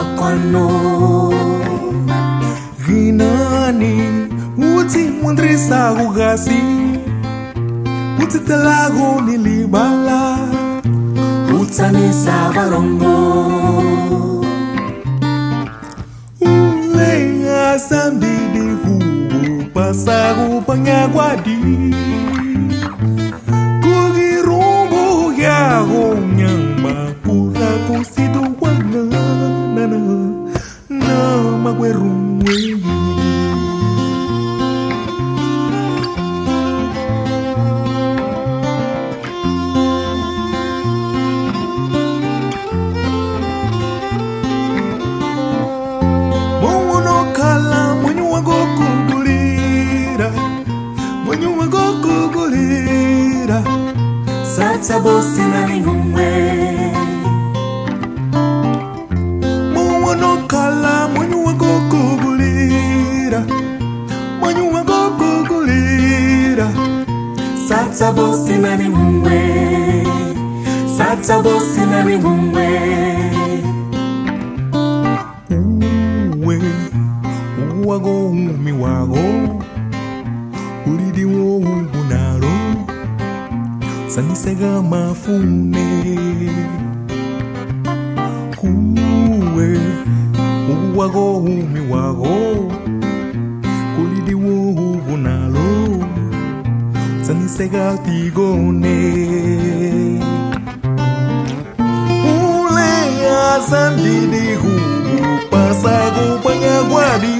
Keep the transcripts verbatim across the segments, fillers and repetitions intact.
pakwano Ginani uti mundrisa ugasi uti telago nilibala utani savarongo Ulenga sambidi hubu pasagu panyaguadi Kugirumbu ya gonyamba pura kusidu wana na na na magwerumwe Satsa bosi na ningwe Mwana kala mwenyu wango kugulira Mwenyu wango kugulira Satsa bosi na ningwe Satsa bosi na ningwe Uwe Uwago umi wago Ulidi wo ungunaro Sanisega mafune Uwe Uwago umi wago Kulidi wo ungunaro Sanisega tigone Ule ya sandidi hubu pasago panyaguadi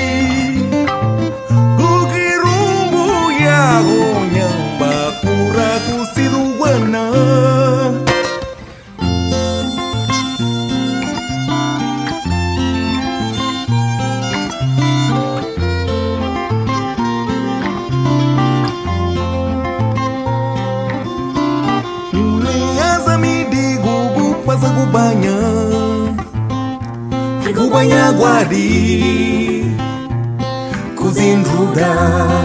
Kukirumbu ya gonyamba pura kusidu wana Uliaza midi gugu pasa kubanya Kubanya guadi Kuzindruda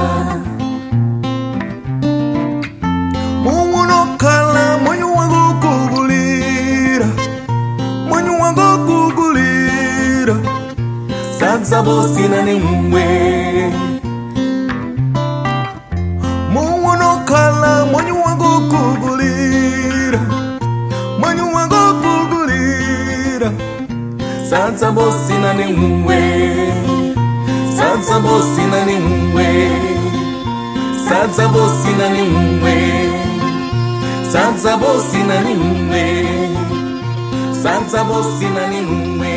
Mwono kala mwenyu wangu kugulira Mwenyu wangu kugulira Satsa bosi na ningwe Mwono kala mwenyu wangu kugulira Mwenyu wangu kugulira Satsa bosi na ningwe Satsa bosi na ningwe Satsa bosi na ningwe Satsa bosi na ningwe Satsa bosi na ningwe